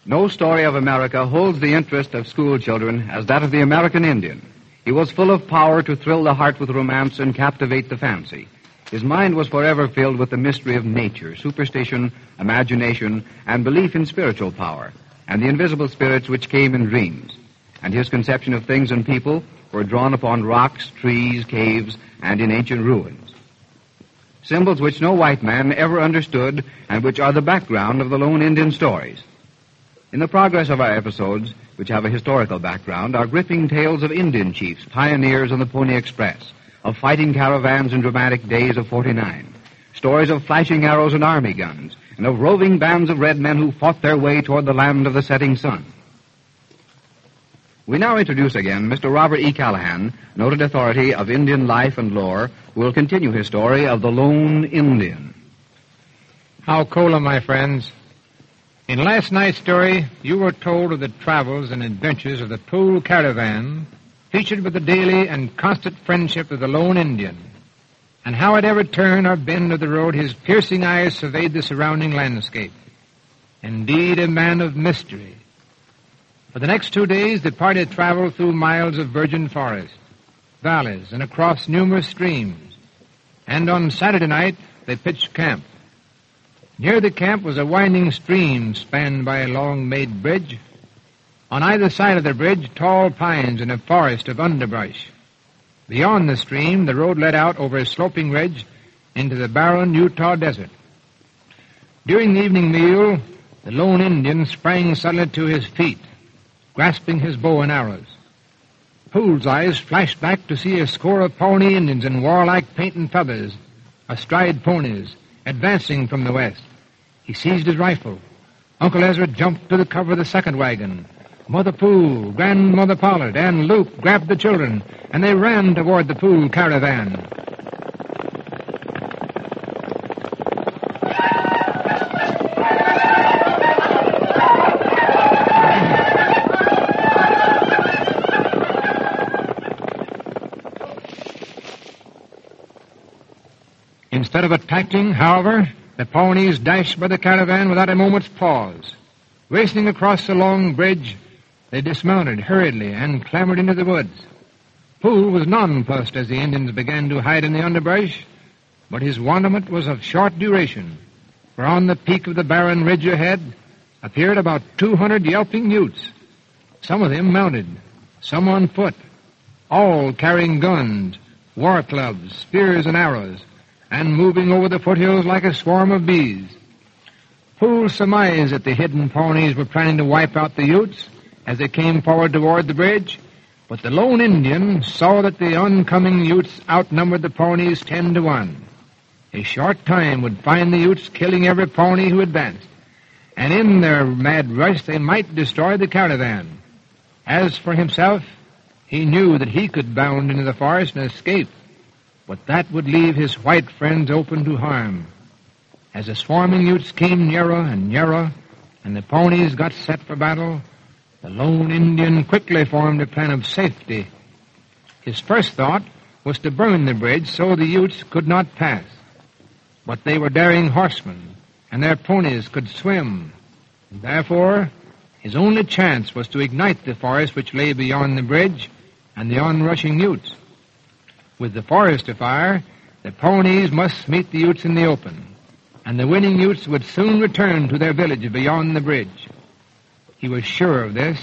No story of America holds the interest of school children as that of the American Indian. He was full of power to thrill the heart with romance and captivate the fancy. His mind was forever filled with the mystery of nature, superstition, imagination, and belief in spiritual power, and the invisible spirits which came in dreams. And his conception of things and people were drawn upon rocks, trees, caves, and in ancient ruins. Symbols which no white man ever understood and which are the background of the lone Indian stories. In the progress of our episodes, which have a historical background, are gripping tales of Indian chiefs, pioneers on the Pony Express, of fighting caravans in dramatic days of '49, stories of flashing arrows and army guns, and of roving bands of red men who fought their way toward the land of the setting sun. We now introduce again Mr. Robert E. Callahan, noted authority of Indian life and lore, who will continue his story of the Lone Indian. How cola, my friends. In last night's story, you were told of the travels and adventures of the Poole Caravan, featured with the daily and constant friendship of the Lone Indian, and how at every turn or bend of the road his piercing eyes surveyed the surrounding landscape. Indeed, a man of mystery. For the next 2 days, the party traveled through miles of virgin forest, valleys, and across numerous streams, and on Saturday night they pitched camp. Near the camp was a winding stream spanned by a long-made bridge. On either side of the bridge, tall pines and a forest of underbrush. Beyond the stream, the road led out over a sloping ridge into the barren Utah desert. During the evening meal, the lone Indian sprang suddenly to his feet, grasping his bow and arrows. Poole's eyes flashed back to see a score of Pawnee Indians in warlike paint and feathers, astride ponies, advancing from the west. He seized his rifle. Uncle Ezra jumped to the cover of the second wagon. Mother Poole, Grandmother Pollard, and Luke grabbed the children, and they ran toward the Poole Caravan. Instead of attacking, however, the Pawnees dashed by the caravan without a moment's pause. Racing across the long bridge, they dismounted hurriedly and clambered into the woods. Poole was nonplussed as the Indians began to hide in the underbrush, but his wonderment was of short duration, for on the peak of the barren ridge ahead appeared about 200 yelping Utes, some of them mounted, some on foot, all carrying guns, war clubs, spears, and arrows, and moving over the foothills like a swarm of bees. Poole surmised that the hidden Pawnees were planning to wipe out the Utes as they came forward toward the bridge, but the lone Indian saw that the oncoming Utes outnumbered the Pawnees 10-1. A short time would find the Utes killing every Pawnee who advanced, and in their mad rush they might destroy the caravan. As for himself, he knew that he could bound into the forest and escape, but that would leave his white friends open to harm. As the swarming Utes came nearer and nearer, and the Pawnees got set for battle, the lone Indian quickly formed a plan of safety. His first thought was to burn the bridge so the Utes could not pass. But they were daring horsemen, and their ponies could swim. And therefore, his only chance was to ignite the forest which lay beyond the bridge and the onrushing Utes. With the forest afire, the Pawnees must meet the Utes in the open, and the winning Utes would soon return to their village beyond the bridge. He was sure of this.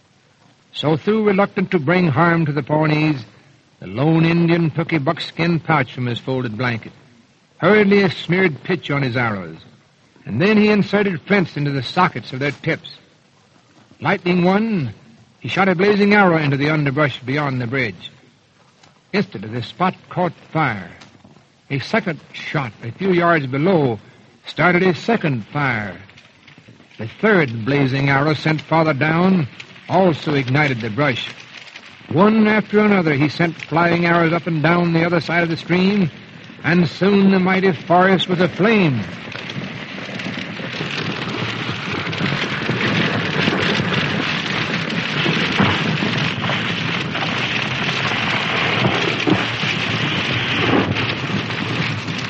So, though reluctant to bring harm to the Pawnees, the lone Indian took a buckskin pouch from his folded blanket, hurriedly smeared pitch on his arrows, and then he inserted flints into the sockets of their tips. Lighting one, he shot a blazing arrow into the underbrush beyond the bridge. Instantly, the spot caught fire. A second shot a few yards below started a second fire. The third blazing arrow sent farther down also ignited the brush. One after another, he sent flying arrows up and down the other side of the stream, and soon the mighty forest was aflame.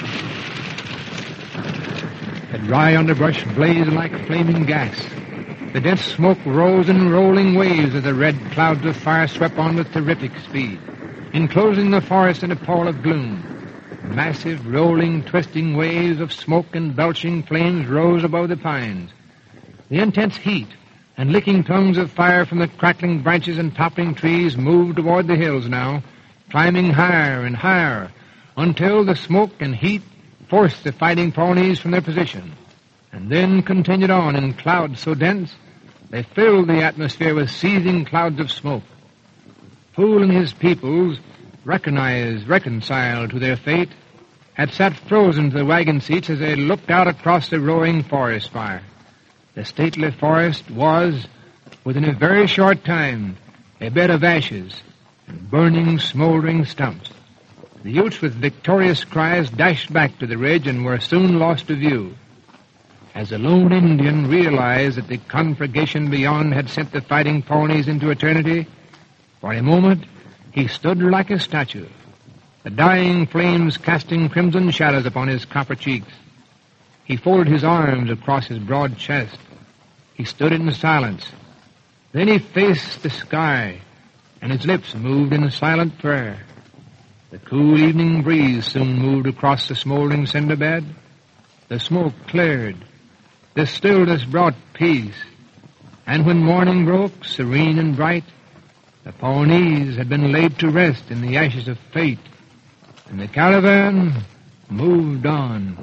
The dry underbrush blazed like flaming gas. The dense smoke rose in rolling waves as the red clouds of fire swept on with terrific speed, enclosing the forest in a pall of gloom. Massive, rolling, twisting waves of smoke and belching flames rose above the pines. The intense heat and licking tongues of fire from the crackling branches and toppling trees moved toward the hills now, climbing higher and higher, until the smoke and heat forced the fighting Pawnees from their position, and then continued on in clouds so dense they filled the atmosphere with seething clouds of smoke. Poole and his peoples, reconciled to their fate, had sat frozen to the wagon seats as they looked out across the roaring forest fire. The stately forest was, within a very short time, a bed of ashes and burning, smoldering stumps. The Utes, with victorious cries, dashed back to the ridge and were soon lost to view. As the lone Indian realized that the conflagration beyond had sent the fighting Pawnees into eternity, for a moment he stood like a statue, the dying flames casting crimson shadows upon his copper cheeks. He folded his arms across his broad chest. He stood in silence. Then he faced the sky, and his lips moved in silent prayer. The cool evening breeze soon moved across the smoldering cinder bed. The smoke cleared. The stillness brought peace. And when morning broke, serene and bright, the Pawnees had been laid to rest in the ashes of fate, and the caravan moved on.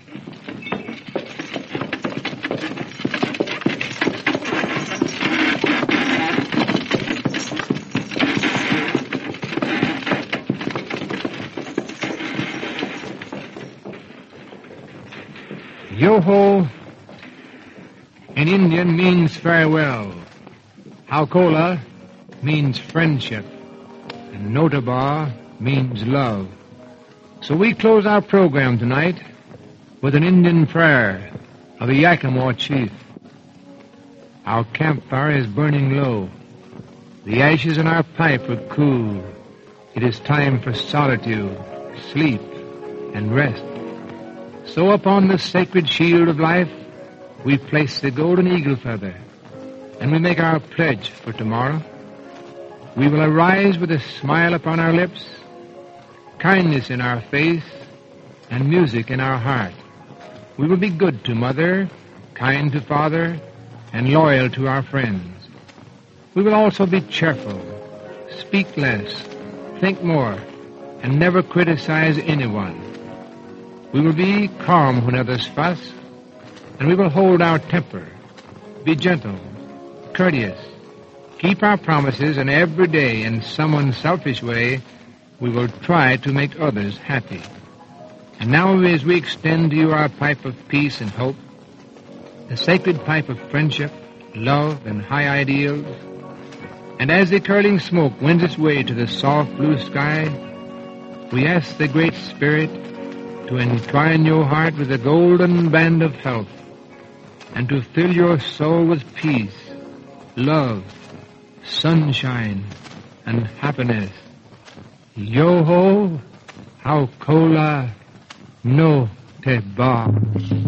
Yoho in Indian means farewell. Haukola means friendship, and Notabar means love. So we close our program tonight with an Indian prayer of a Yakima chief. Our campfire is burning low. The ashes in our pipe are cool. It is time for solitude, sleep, and rest. So upon the sacred shield of life, we place the golden eagle feather, and we make our pledge for tomorrow. We will arise with a smile upon our lips, kindness in our face, and music in our heart. We will be good to Mother, kind to Father, and loyal to our friends. We will also be cheerful, speak less, think more, and never criticize anyone. We will be calm when others fuss, and we will hold our temper, be gentle, courteous, keep our promises, and every day, in some unselfish way, we will try to make others happy. And now, as we extend to you our pipe of peace and hope, the sacred pipe of friendship, love, and high ideals, and as the curling smoke wends its way to the soft blue sky, we ask the Great Spirit to entwine your heart with a golden band of health, and to fill your soul with peace, love, sunshine, and happiness. Yoho, Haukola, no te ba.